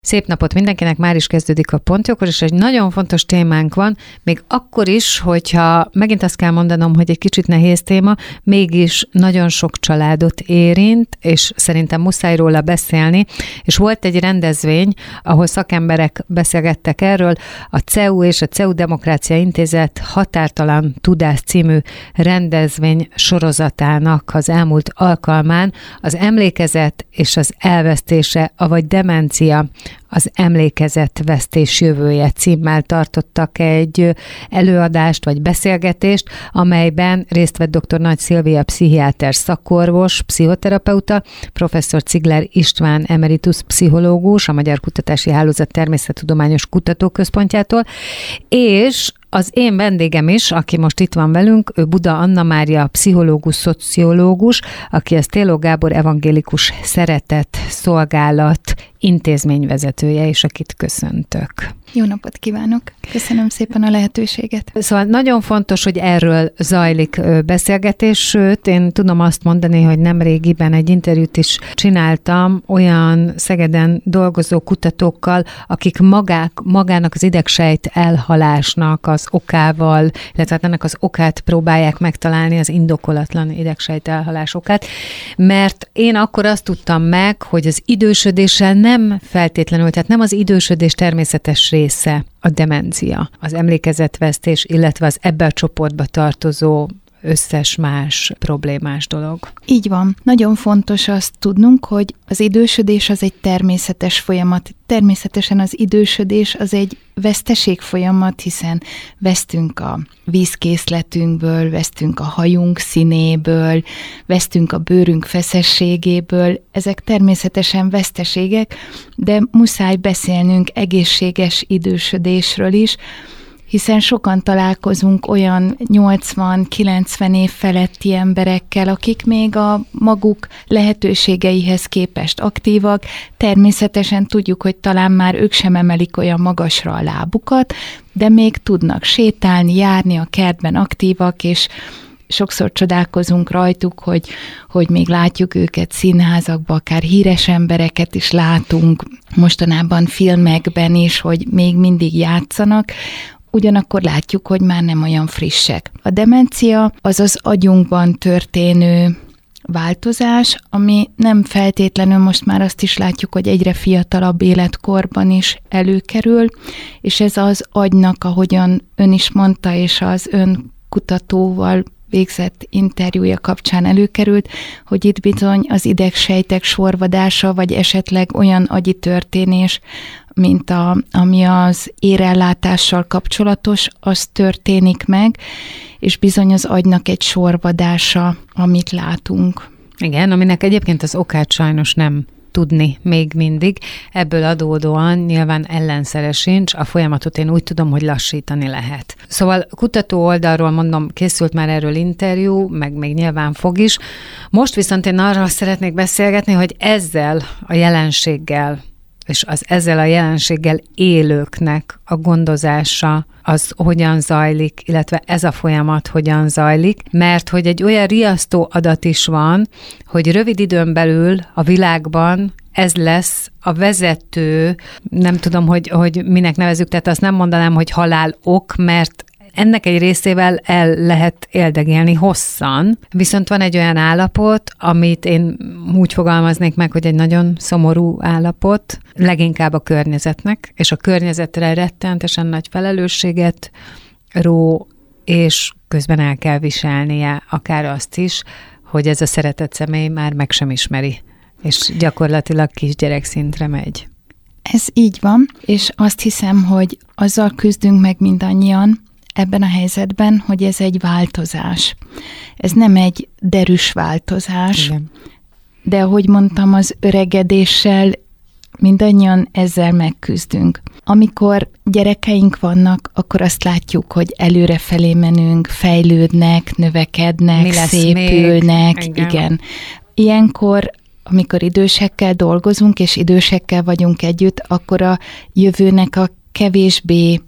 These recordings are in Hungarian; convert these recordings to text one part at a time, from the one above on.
Szép napot mindenkinek, már is kezdődik a Pontjókor, és egy nagyon fontos témánk van, még akkor is, hogyha megint azt kell mondanom, hogy egy kicsit nehéz téma, mégis nagyon sok családot érint, és szerintem muszáj róla beszélni, és volt egy rendezvény, ahol szakemberek beszélgettek erről, a CEU és a CEU Demokrácia Intézet Határtalan Tudás című rendezvény sorozatának az elmúlt alkalmán az emlékezet és az elvesztése, avagy demencia, az emlékezetvesztés jövője címmel tartottak egy előadást vagy beszélgetést, amelyben részt vett dr. Nagy Szilvia pszichiáter szakorvos, pszichoterapeuta, professzor Cigler István emeritus pszichológus, a Magyar Kutatási Hálózat Természettudományos Kutatóközpontjától, és az én vendégem is, aki most itt van velünk, ő Buda Anna Mária, pszichológus, szociológus, aki a Stéló Gábor Evangélikus Szeretett Szolgálat intézményvezetője, és akit köszöntök. Jó napot kívánok! Köszönöm szépen a lehetőséget. Szóval nagyon fontos, hogy erről zajlik beszélgetés, sőt, én tudom azt mondani, hogy nemrégiben egy interjút is csináltam olyan Szegeden dolgozó kutatókkal, akik magának az idegsejt elhalásnak az okával, illetve ennek az okát próbálják megtalálni, az indokolatlan idegsejt elhalás okát, mert én akkor azt tudtam meg, hogy az idősödéssel nem feltétlenül, tehát nem az idősödés természetes része a demencia, az emlékezetvesztés, illetve az ebbe a csoportba tartozó összes más problémás dolog. Így van. Nagyon fontos azt tudnunk, hogy az idősödés az egy természetes folyamat. Természetesen az idősödés az egy veszteség folyamat, hiszen vesztünk a vízkészletünkből, vesztünk a hajunk színéből, vesztünk a bőrünk feszességéből. Ezek természetesen veszteségek, de muszáj beszélnünk egészséges idősödésről is, hiszen sokan találkozunk olyan 80-90 év feletti emberekkel, akik még a maguk lehetőségeihez képest aktívak. Természetesen tudjuk, hogy talán már ők sem emelik olyan magasra a lábukat, de még tudnak sétálni, járni a kertben aktívak, és sokszor csodálkozunk rajtuk, hogy még látjuk őket színházakban, akár híres embereket is látunk, mostanában filmekben is, hogy még mindig játszanak, ugyanakkor látjuk, hogy már nem olyan frissek. A demencia az az agyunkban történő változás, ami nem feltétlenül, most már azt is látjuk, hogy egyre fiatalabb életkorban is előkerül, és ez az agynak, ahogyan ön is mondta, és az ön kutatóval végzett interjúja kapcsán előkerült, hogy itt bizony az idegsejtek sorvadása, vagy esetleg olyan agyi történés, mint ami az érellátással kapcsolatos, az történik meg, és bizony az agynak egy sorvadása, amit látunk. Igen, aminek egyébként az okát sajnos nem tudni még mindig. Ebből adódóan nyilván ellenszere sincs, a folyamatot én úgy tudom, hogy lassítani lehet. Szóval kutató oldalról mondom, készült már erről interjú, meg még nyilván fog is. Most viszont én arra szeretnék beszélgetni, hogy ezzel a jelenséggel, és az ezzel a jelenséggel élőknek a gondozása az hogyan zajlik, illetve ez a folyamat hogyan zajlik, mert hogy egy olyan riasztó adat is van, hogy rövid időn belül a világban ez lesz a vezető, nem tudom, hogy minek nevezzük, tehát azt nem mondanám, hogy halál ok, mert ennek egy részével el lehet éldegélni hosszan, viszont van egy olyan állapot, amit én úgy fogalmaznék meg, hogy egy nagyon szomorú állapot, leginkább a környezetnek, és a környezetre rettenetesen nagy felelősséget ró, és közben el kell viselnie akár azt is, hogy ez a szeretett személy már meg sem ismeri, és gyakorlatilag kisgyerek szintre megy. Ez így van, és azt hiszem, hogy azzal küzdünk meg mindannyian, ebben a helyzetben, hogy ez egy változás. Ez nem egy derűs változás, igen. De ahogy mondtam, az öregedéssel mindannyian ezzel megküzdünk. Amikor gyerekeink vannak, akkor azt látjuk, hogy előrefelé menünk, fejlődnek, növekednek, szépülnek. Igen. Ilyenkor, amikor idősekkel dolgozunk, és idősekkel vagyunk együtt, akkor a jövőnek a kevésbé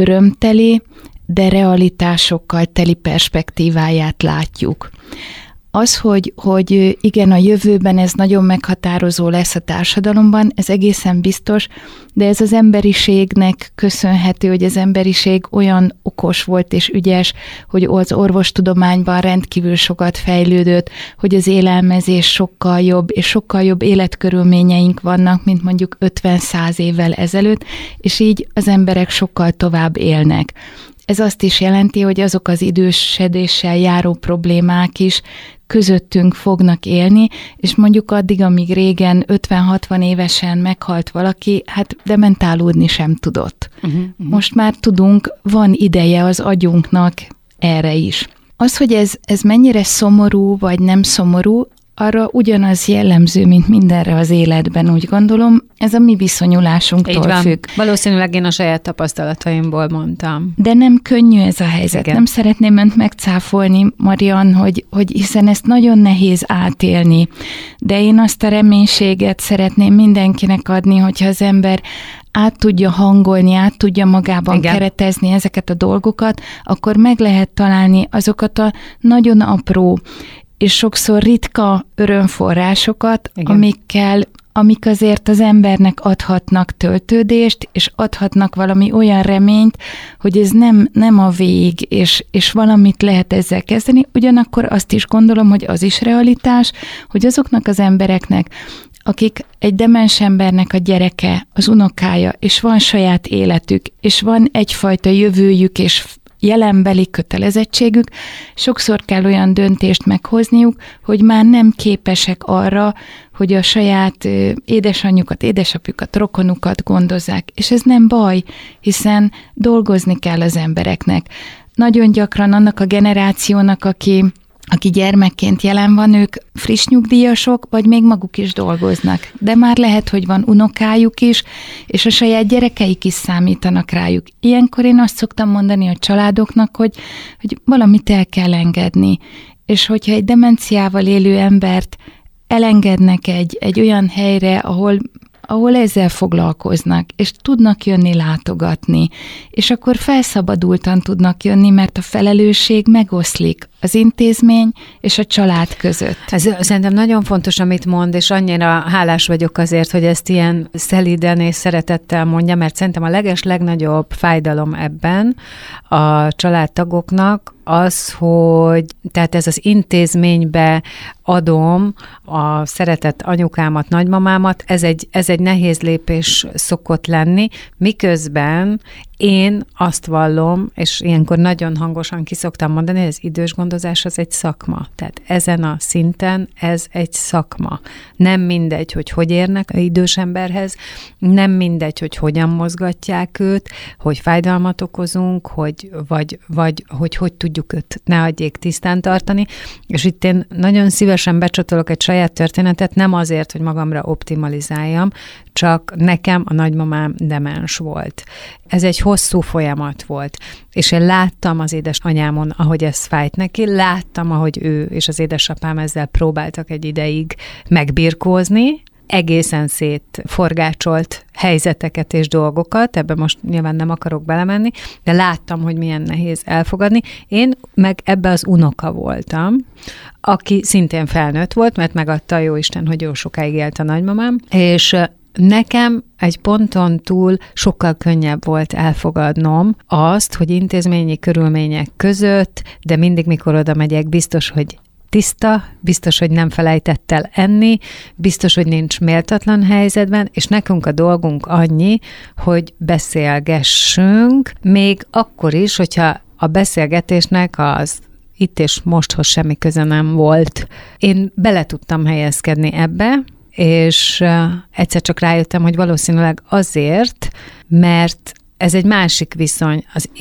örömteli, de realitásokkal teli perspektíváját látjuk. Az, hogy igen, a jövőben ez nagyon meghatározó lesz a társadalomban, ez egészen biztos, de ez az emberiségnek köszönhető, hogy az emberiség olyan okos volt és ügyes, hogy az orvostudományban rendkívül sokat fejlődött, hogy az élelmezés sokkal jobb, és sokkal jobb életkörülményeink vannak, mint mondjuk 50-100 évvel ezelőtt, és így az emberek sokkal tovább élnek. Ez azt is jelenti, hogy azok az idősedéssel járó problémák is közöttünk fognak élni, és mondjuk addig, amíg régen 50-60 évesen meghalt valaki, hát dementálódni sem tudott. Most már tudunk, van ideje az agyunknak erre is. Az, hogy ez mennyire szomorú, vagy nem szomorú, arra ugyanaz jellemző, mint mindenre az életben, úgy gondolom, ez a mi viszonyulásunktól függ. Valószínűleg én a saját tapasztalataimból mondtam. De nem könnyű ez a helyzet. Igen. Nem szeretném önt megcáfolni, Marian, hogy hiszen ezt nagyon nehéz átélni, de én azt a reménységet szeretném mindenkinek adni, hogyha az ember át tudja hangolni, át tudja magában keretezni ezeket a dolgokat, akkor meg lehet találni azokat a nagyon apró és sokszor ritka örömforrásokat, amik azért az embernek adhatnak töltődést, és adhatnak valami olyan reményt, hogy ez nem a vég, és valamit lehet ezzel kezdeni. Ugyanakkor azt is gondolom, hogy az is realitás, hogy azoknak az embereknek, akik egy demens embernek a gyereke, az unokája, és van saját életük, és van egyfajta jövőjük, és jelenbeli kötelezettségük, sokszor kell olyan döntést meghozniuk, hogy már nem képesek arra, hogy a saját édesanyjukat, édesapjukat, rokonukat gondozzák. És ez nem baj, hiszen dolgozni kell az embereknek. Nagyon gyakran annak a generációnak, aki gyermekként jelen van, ők friss nyugdíjasok, vagy még maguk is dolgoznak. De már lehet, hogy van unokájuk is, és a saját gyerekeik is számítanak rájuk. Ilyenkor én azt szoktam mondani a családoknak, hogy valamit el kell engedni. És hogyha egy demenciával élő embert elengednek egy olyan helyre, ahol ezzel foglalkoznak, és tudnak jönni látogatni, és akkor felszabadultan tudnak jönni, mert a felelősség megoszlik az intézmény és a család között. Ez szerintem nagyon fontos, amit mond, és annyira hálás vagyok azért, hogy ezt ilyen szelíden és szeretettel mondja, mert szerintem a legnagyobb fájdalom ebben a családtagoknak az, hogy tehát ez az intézménybe adom a szeretett anyukámat, nagymamámat, ez egy nehéz lépés szokott lenni, miközben én azt vallom, és ilyenkor nagyon hangosan ki szoktam mondani, hogy az idős gondozás az egy szakma. Tehát ezen a szinten ez egy szakma. Nem mindegy, hogy érnek az idős emberhez, nem mindegy, hogy hogyan mozgatják őt, hogy fájdalmat okozunk, vagy hogy tudjuk őt ne adjék tisztán tartani. És itt én nagyon szívesen becsatolok egy saját történetet, nem azért, hogy magamra optimalizáljam, csak nekem a nagymamám demens volt. Ez egy hosszú folyamat volt, és én láttam az édesanyámon, ahogy ez fájt neki, láttam, ahogy ő és az édesapám ezzel próbáltak egy ideig megbirkózni, egészen szétforgácsolt helyzeteket és dolgokat, ebben most nyilván nem akarok belemenni, de láttam, hogy milyen nehéz elfogadni. Én meg ebbe az unoka voltam, aki szintén felnőtt volt, mert megadta a jóisten, hogy jó sokáig élt a nagymamám, és nekem egy ponton túl sokkal könnyebb volt elfogadnom azt, hogy intézményi körülmények között, de mindig, mikor oda megyek, biztos, hogy tiszta, biztos, hogy nem felejtett el enni, biztos, hogy nincs méltatlan helyzetben, és nekünk a dolgunk annyi, hogy beszélgessünk, még akkor is, hogyha a beszélgetésnek az itt és mosthoz semmi köze nem volt. Én bele tudtam helyezkedni ebbe, és egyszer csak rájöttem, hogy valószínűleg azért, mert ez egy másik viszony. Az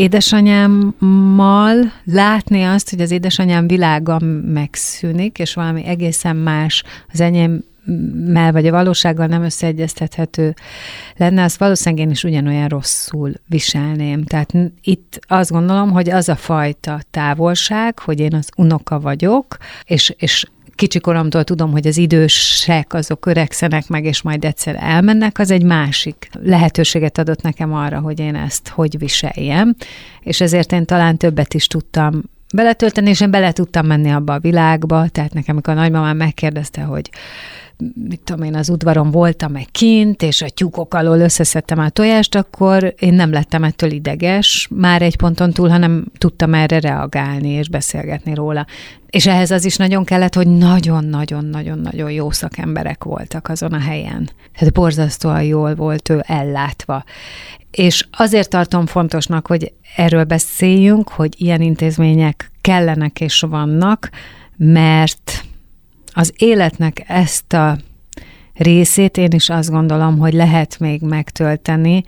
édesanyámmal látni azt, hogy az édesanyám világa megszűnik, és valami egészen más az enyémmel vagy a valósággal nem összeegyeztethető lenne, azt valószínűleg én is ugyanolyan rosszul viselném. Tehát itt azt gondolom, hogy az a fajta távolság, hogy én az unoka vagyok, és kicsikoromtól tudom, hogy az idősek azok öregszenek meg, és majd egyszer elmennek, az egy másik lehetőséget adott nekem arra, hogy én ezt hogy viseljem, és ezért én talán többet is tudtam beletölteni, és én bele tudtam menni abba a világba, tehát nekem, amikor a nagymamám megkérdezte, hogy mit tudom én, az udvaron voltam-e kint, és a tyúkok alól összeszedtem a tojást, akkor én nem lettem ettől ideges, már egy ponton túl, hanem tudtam erre reagálni, és beszélgetni róla. És ehhez az is nagyon kellett, hogy nagyon-nagyon-nagyon-nagyon jó szakemberek voltak azon a helyen. Tehát borzasztóan jól volt ő ellátva. És azért tartom fontosnak, hogy erről beszéljünk, hogy ilyen intézmények kellenek és vannak, mert az életnek ezt a részét én is azt gondolom, hogy lehet még megtölteni,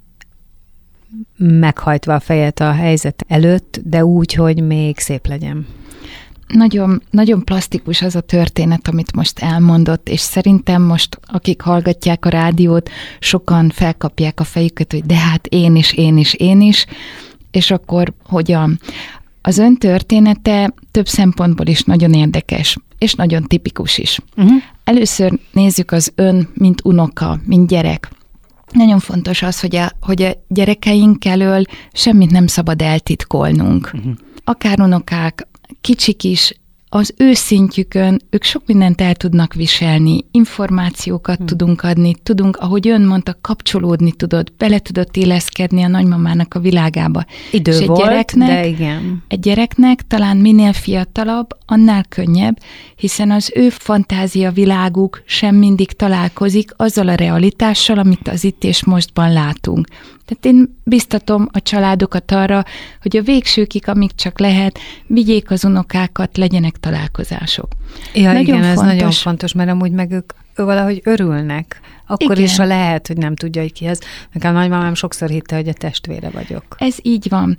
meghajtva a fejet a helyzet előtt, de úgy, hogy még szép legyen. Nagyon, nagyon plastikus az a történet, amit most elmondott, és szerintem most, akik hallgatják a rádiót, sokan felkapják a fejüket, hogy de hát én is, és akkor hogyan? Az ön története több szempontból is nagyon érdekes, és nagyon tipikus is. Először nézzük az ön, mint unoka, mint gyerek. Nagyon fontos az, hogy a gyerekeink elől semmit nem szabad eltitkolnunk. Akár unokák, kicsik is, az ő szintjükön ők sok mindent el tudnak viselni, információkat tudunk adni, tudunk, ahogy ön mondta, kapcsolódni tudod, bele tudod illeszkedni a nagymamának a világába. Idő és volt, de igen. Egy gyereknek talán minél fiatalabb, annál könnyebb, hiszen az ő fantázia világuk sem mindig találkozik azzal a realitással, amit az itt és mostban látunk. Tehát én biztatom a családokat arra, hogy a végsőkig, amíg csak lehet, vigyék az unokákat, legyenek találkozások. Ja, nagyon igen, fontos. Ez nagyon fontos, mert amúgy meg ők valahogy örülnek. Akkor igen. Is, ha lehet, hogy nem tudja, hogy ki az. Nekem a nagymamám sokszor hitte, hogy a testvére vagyok. Ez így van.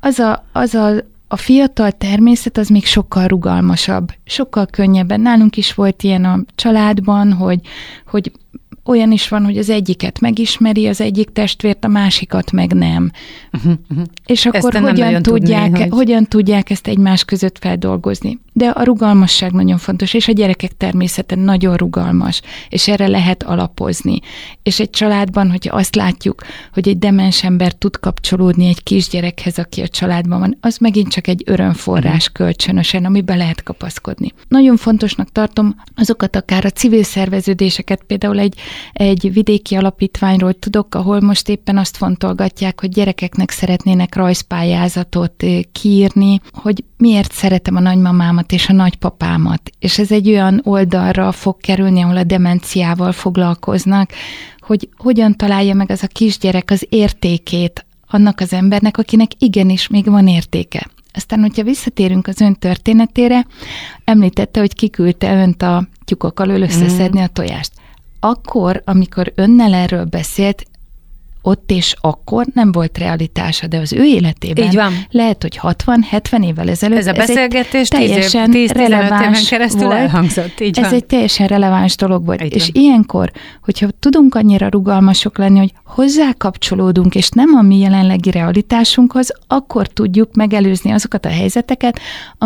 A fiatal természet az még sokkal rugalmasabb, sokkal könnyebben. Nálunk is volt ilyen a családban, hogy olyan is van, hogy az egyiket megismeri, az egyik testvért, a másikat meg nem. És akkor hogyan tudják ezt egymás között feldolgozni? De a rugalmasság nagyon fontos, és a gyerekek természete nagyon rugalmas, és erre lehet alapozni. És egy családban, hogyha azt látjuk, hogy egy demens ember tud kapcsolódni egy kisgyerekhez, aki a családban van, az megint csak egy örömforrás kölcsönösen, amiben lehet kapaszkodni. Nagyon fontosnak tartom azokat akár a civil szerveződéseket, például egy vidéki alapítványról tudok, ahol most éppen azt fontolgatják, hogy gyerekeknek szeretnének rajzpályázatot kiírni, hogy miért szeretem a nagymamámat és a nagypapámat. És ez egy olyan oldalra fog kerülni, ahol a demenciával foglalkoznak, hogy hogyan találja meg az a kisgyerek az értékét annak az embernek, akinek igenis még van értéke. Aztán, hogyha visszatérünk az ön történetére, említette, hogy kiküldte önt a tyúkok alól összeszedni a tojást. Akkor, amikor önnel erről beszélt, ott és akkor nem volt realitása, de az ő életében így van. Lehet, hogy 60-70 évvel ezelőtt ez a beszélgetés teljesen 10-15 éven keresztül volt, elhangzott. Így ez van. egy teljesen releváns dolog volt. Így és van. Ilyenkor, hogyha tudunk annyira rugalmasok lenni, hogy hozzákapcsolódunk, és nem a mi jelenlegi realitásunkhoz, akkor tudjuk megelőzni azokat a helyzeteket,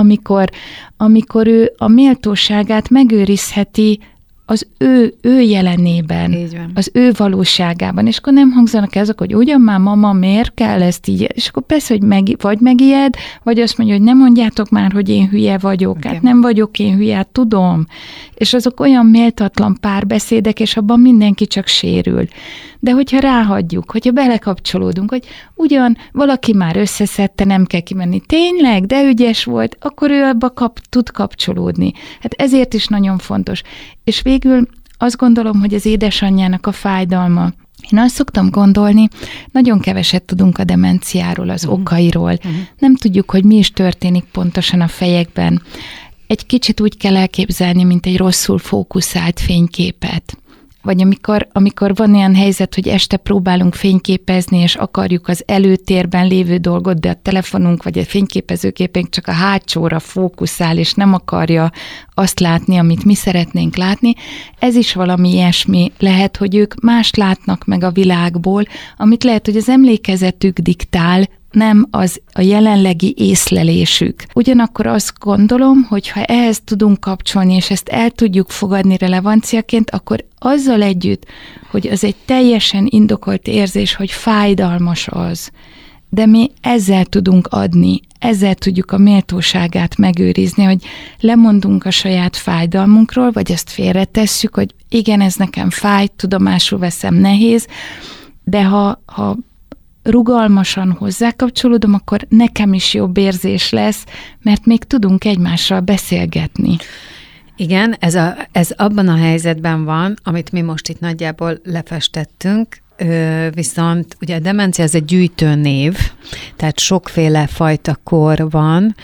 amikor ő a méltóságát megőrizheti az ő jelenében, az ő valóságában, és akkor nem hangzanak ezek, hogy ugyan már mama, miért kell ezt így, és akkor persze, hogy vagy megijed, vagy azt mondja, hogy nem mondjátok már, hogy én hülye vagyok, okay. Hát nem vagyok én hülye, hát tudom, és azok olyan méltatlan párbeszédek, és abban mindenki csak sérül. De hogyha ráhagyjuk, hogyha belekapcsolódunk, hogy ugyan valaki már összeszedte, nem kell kimenni, tényleg, de ügyes volt, akkor ő abba tud kapcsolódni. Hát ezért is nagyon fontos. És végül azt gondolom, hogy az édesanyjának a fájdalma. Én azt szoktam gondolni, nagyon keveset tudunk a demenciáról, az okairól. Nem tudjuk, hogy mi is történik pontosan a fejekben. Egy kicsit úgy kell elképzelni, mint egy rosszul fókuszált fényképet. Vagy amikor van olyan helyzet, hogy este próbálunk fényképezni, és akarjuk az előtérben lévő dolgot, de a telefonunk vagy a fényképezőgépünk csak a hátsóra fókuszál, és nem akarja azt látni, amit mi szeretnénk látni. Ez is valami ilyesmi lehet, hogy ők mást látnak meg a világból, amit lehet, hogy az emlékezetük diktál, nem az a jelenlegi észlelésük. Ugyanakkor azt gondolom, hogy ha ehhez tudunk kapcsolni, és ezt el tudjuk fogadni relevanciaként, akkor azzal együtt, hogy az egy teljesen indokolt érzés, hogy fájdalmas az, de mi ezzel tudunk adni, ezzel tudjuk a méltóságát megőrizni, hogy lemondunk a saját fájdalmunkról, vagy ezt félretesszük, hogy igen, ez nekem fáj, tudomásul veszem, nehéz, de ha rugalmasan hozzákapcsolódom, akkor nekem is jobb érzés lesz, mert még tudunk egymással beszélgetni. Igen, ez abban a helyzetben van, amit mi most itt nagyjából lefestettünk, viszont ugye a demencia az egy gyűjtőnév, tehát sokféle fajta kor van,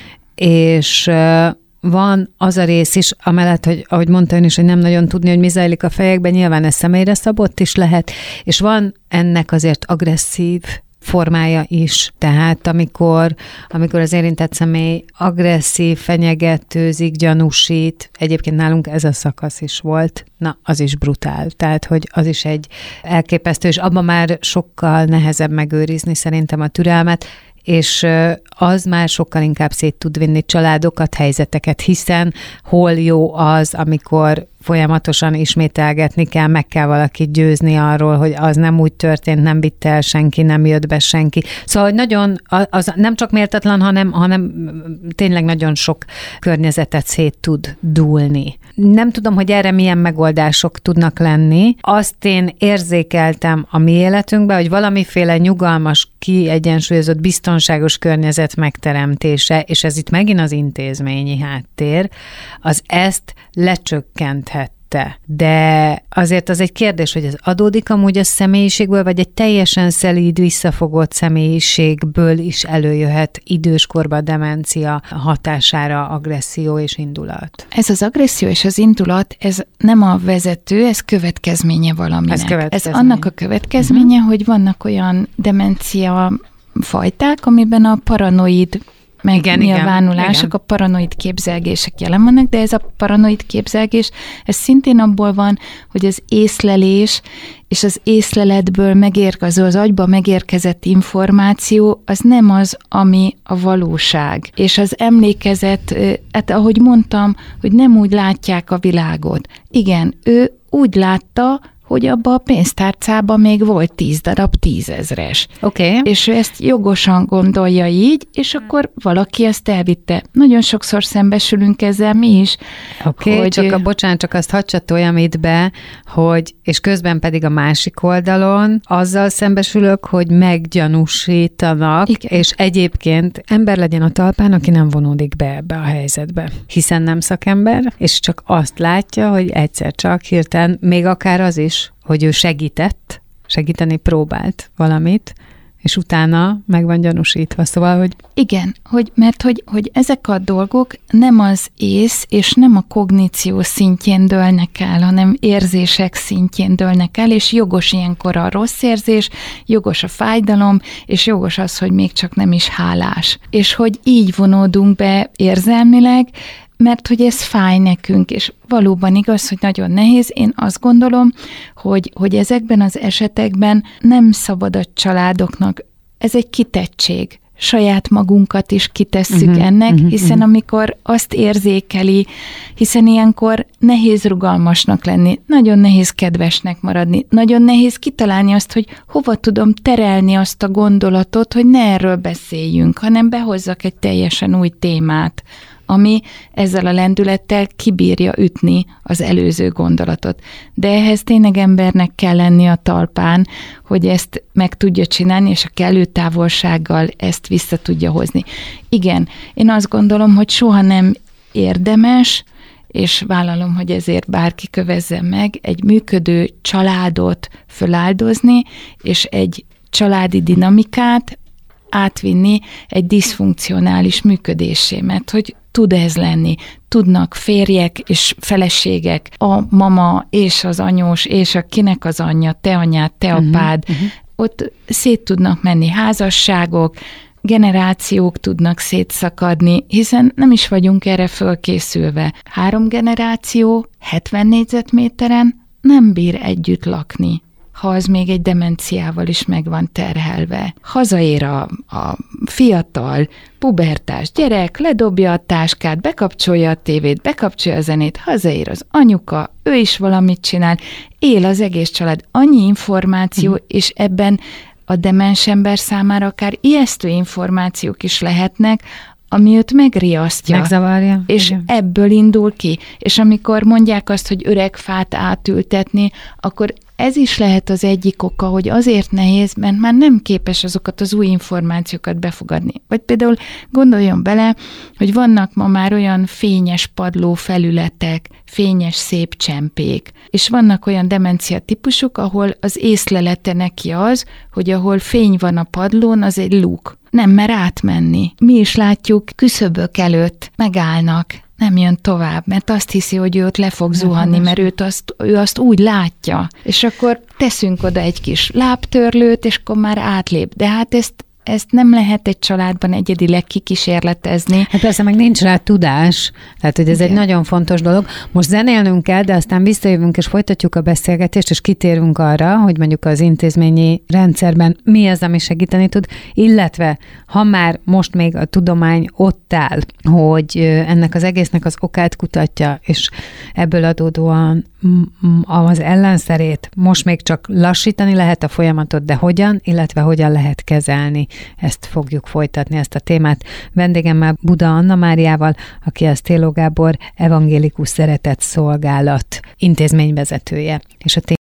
és van az a rész is, amellett, hogy ahogy mondta ön is, hogy nem nagyon tudni, hogy mi zajlik a fejekben, nyilván ez személyre szabott is lehet, és van ennek azért agresszív formája is. Tehát amikor az érintett személy agresszív, fenyegetőzik, gyanúsít, egyébként nálunk ez a szakasz is volt, na, az is brutál. Tehát, hogy az is egy elképesztő, és abban már sokkal nehezebb megőrizni szerintem a türelmet, és az már sokkal inkább szét tud vinni családokat, helyzeteket, hiszen hol jó az, amikor folyamatosan ismételgetni kell, meg kell valakit győzni arról, hogy az nem úgy történt, nem vitte el senki, nem jött be senki. Szóval, hogy nagyon, az nem csak méltatlan, hanem tényleg nagyon sok környezetet szét tud dúlni. Nem tudom, hogy erre milyen megoldások tudnak lenni. Azt én érzékeltem a mi életünkben, hogy valamiféle nyugalmas, kiegyensúlyozott, biztonságos környezet megteremtése, és ez itt megint az intézményi háttér, az ezt lecsökkenthette. De azért az egy kérdés, hogy ez adódik amúgy a személyiségből, vagy egy teljesen szelíd, visszafogott személyiségből is előjöhet időskorban a demencia hatására agresszió és indulat. Ez az agresszió és az indulat, ez nem a vezető, ez következménye valaminek. Ez annak a következménye, hogy vannak olyan demencia fajták, amiben a paranoid megnyilvánulások, a paranoid képzelgések jelen vannak, de ez a paranoid képzelgés, ez szintén abból van, hogy az észlelés és az észleletből megérkező, az agyba megérkezett információ, az nem az, ami a valóság. És az emlékezet, hát ahogy mondtam, hogy nem úgy látják a világot. Igen, ő úgy látta, hogy abban a pénztárcában még volt 10 darab 10 000-es. Okay. És ő ezt jogosan gondolja így, és akkor valaki ezt elvitte. Nagyon sokszor szembesülünk ezzel mi is. Oké, csak azt hadd csatoljam itt be, hogy, és közben pedig a másik oldalon azzal szembesülök, hogy meggyanúsítanak, igen. És egyébként ember legyen a talpán, aki nem vonódik be ebbe a helyzetbe. Hiszen nem szakember, és csak azt látja, hogy egyszer csak hirtelen, még akár az is, hogy ő segíteni próbált valamit, és utána meg van gyanúsítva. Szóval, hogy... Igen, mert hogy ezek a dolgok nem az ész és nem a kogníció szintjén dőlnek el, hanem érzések szintjén dőlnek el, és jogos ilyenkor a rossz érzés, jogos a fájdalom, és jogos az, hogy még csak nem is hálás. És hogy így vonódunk be érzelmileg, mert hogy ez fáj nekünk, és valóban igaz, hogy nagyon nehéz. Én azt gondolom, hogy ezekben az esetekben nem szabad a családoknak, ez egy kitettség. Saját magunkat is kitesszük ennek, hiszen amikor azt érzékeli, hiszen ilyenkor nehéz rugalmasnak lenni, nagyon nehéz kedvesnek maradni, nagyon nehéz kitalálni azt, hogy hova tudom terelni azt a gondolatot, hogy ne erről beszéljünk, hanem behozzak egy teljesen új témát, ami ezzel a lendülettel kibírja ütni az előző gondolatot. De ehhez tényleg embernek kell lenni a talpán, hogy ezt meg tudja csinálni, és a kellő távolsággal ezt vissza tudja hozni. Igen, én azt gondolom, hogy soha nem érdemes, és vállalom, hogy ezért bárki kövezzen meg, egy működő családot föláldozni, és egy családi dinamikát átvinni egy diszfunkcionális működésé, mert hogy tud ez lenni. Tudnak férjek és feleségek, a mama és az anyós, és a kinek az anyja, te anyád, te apád, ott szét tudnak menni házasságok, generációk tudnak szétszakadni, hiszen nem is vagyunk erre fölkészülve. 3 generáció 70 négyzetméteren nem bír együtt lakni, ha az még egy demenciával is meg van terhelve. Hazaér a fiatal, pubertás gyerek, ledobja a táskát, bekapcsolja a tévét, bekapcsolja a zenét, hazaér az anyuka, ő is valamit csinál, él az egész család. Annyi információ, és ebben a demens ember számára akár ijesztő információk is lehetnek, ami őt megriasztja. Megzavarja. És igen. ebből indul ki. És amikor mondják azt, hogy öreg fát átültetni, akkor ez is lehet az egyik oka, hogy azért nehéz, mert már nem képes azokat az új információkat befogadni. Vagy például gondoljon bele, hogy vannak ma már olyan fényes padló felületek, fényes szép csempék, és vannak olyan demencia típusok, ahol az észlelete neki az, hogy ahol fény van a padlón, az egy luk. Nem mer átmenni. Mi is látjuk, küszöbök előtt megállnak, nem jön tovább, mert azt hiszi, hogy ő ott le fog zuhanni, mert ő azt úgy látja. És akkor teszünk oda egy kis lábtörlőt, és akkor már átlép. De hát ezt nem lehet egy családban egyedileg kikísérletezni. Hát persze, meg nincs rá tudás, tehát hogy ez egy nagyon fontos dolog. Most zenélnünk kell, de aztán visszajövünk és folytatjuk a beszélgetést, és kitérünk arra, hogy mondjuk az intézményi rendszerben mi az, ami segíteni tud, illetve ha már most még a tudomány ott áll, hogy ennek az egésznek az okát kutatja, és ebből adódóan az ellenszerét most még csak lassítani lehet a folyamatot, de hogyan, illetve hogyan lehet kezelni. Ezt fogjuk folytatni, ezt a témát. Vendégemmel Buda Anna Máriával, aki a Sztélló Gábor Evangélikus Szeretett Szolgálat intézményvezetője. És a